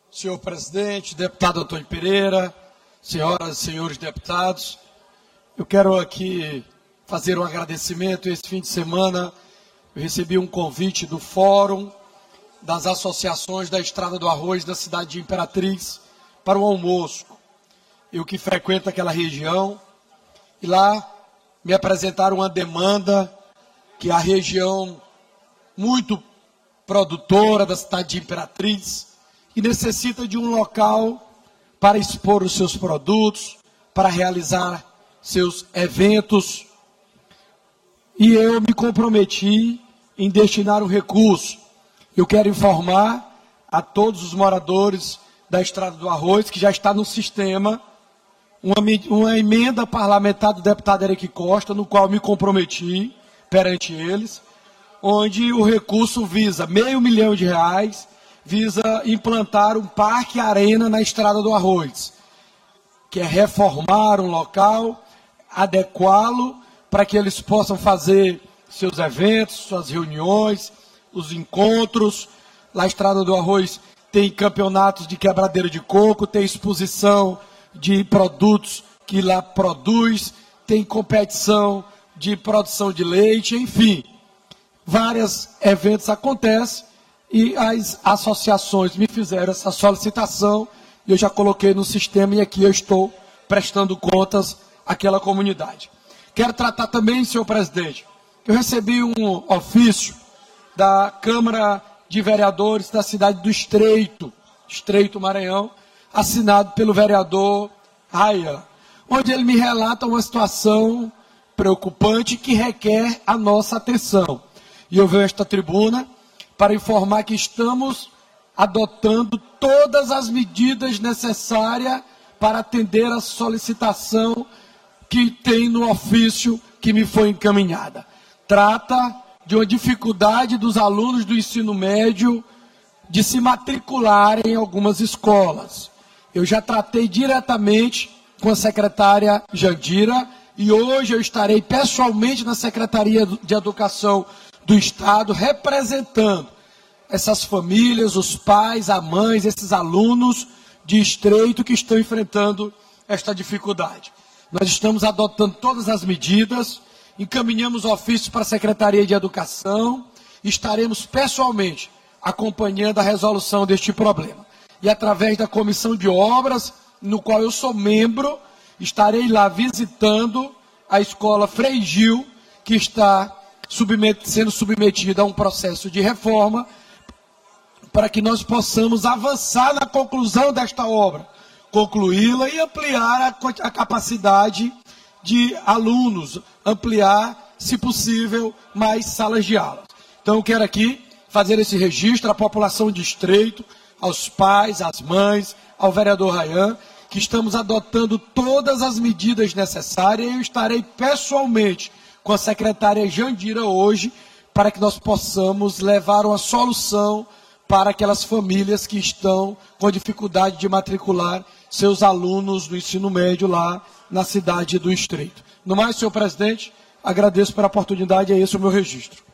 Senhor presidente, deputado Antônio Pereira, senhoras e senhores deputados, eu quero aqui fazer um agradecimento. Esse fim de semana eu recebi um convite do Fórum das Associações da Estrada do Arroz da cidade de Imperatriz para um almoço. Eu que frequento aquela região, e lá me apresentaram uma demanda que a região muito produtora da cidade de Imperatriz, que necessita de um local para expor os seus produtos, para realizar seus eventos. E eu me comprometi em destinar um recurso. Eu quero informar a todos os moradores da Estrada do Arroz que já está no sistema uma emenda parlamentar do deputado Eric Costa, no qual me comprometi perante eles, onde o recurso visa R$500 mil, visa implantar um parque arena na Estrada do Arroz, que é reformar um local, adequá-lo para que eles possam fazer seus eventos, suas reuniões, os encontros. Lá a Estrada do Arroz tem campeonatos de quebradeira de coco, tem exposição de produtos que lá produz, tem competição de produção de leite, enfim, vários eventos acontecem e as associações me fizeram essa solicitação e eu já coloquei no sistema e aqui eu estou prestando contas àquela comunidade. Quero tratar também, senhor presidente, que eu recebi um ofício da Câmara de Vereadores da cidade do Estreito Maranhão, assinado pelo vereador Rayan, onde ele me relata uma situação preocupante que requer a nossa atenção. E eu venho a esta tribuna para informar que estamos adotando todas as medidas necessárias para atender a solicitação que tem no ofício que me foi encaminhada. Trata de uma dificuldade dos alunos do ensino médio de se matricularem em algumas escolas. Eu já tratei diretamente com a secretária Jandira e hoje eu estarei pessoalmente na Secretaria de Educação do Estado representando essas famílias, os pais, as mães, esses alunos de Estreito que estão enfrentando esta dificuldade. Nós estamos adotando todas as medidas, encaminhamos ofícios para a Secretaria de Educação, estaremos pessoalmente acompanhando a resolução deste problema. E através da Comissão de Obras, no qual eu sou membro, estarei lá visitando a escola Frei Gil, que está sendo submetida a um processo de reforma, para que nós possamos avançar na conclusão desta obra, concluí-la e ampliar a capacidade de alunos, ampliar, se possível, mais salas de aula. Então eu quero aqui fazer esse registro à população de Estreito, aos pais, às mães, ao vereador Rayan, que estamos adotando todas as medidas necessárias e eu estarei pessoalmente com a secretária Jandira hoje para que nós possamos levar uma solução para aquelas famílias que estão com dificuldade de matricular seus alunos do ensino médio lá na cidade do Estreito. No mais, senhor presidente, agradeço pela oportunidade, é esse o meu registro.